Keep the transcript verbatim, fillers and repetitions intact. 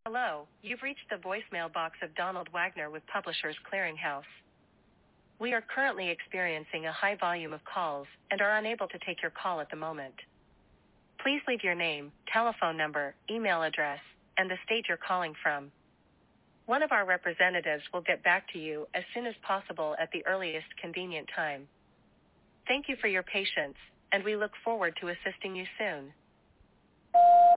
Hello, you've reached the voicemail box of Donald Wagner with Publishers Clearinghouse. We are currently experiencing a high volume of calls and are unable to take your call at the moment. Please leave your name, telephone number, email address, and the state you're calling from. One of our representatives will get back to you as soon as possible at the earliest convenient time. Thank you for your patience, and we look forward to assisting you soon.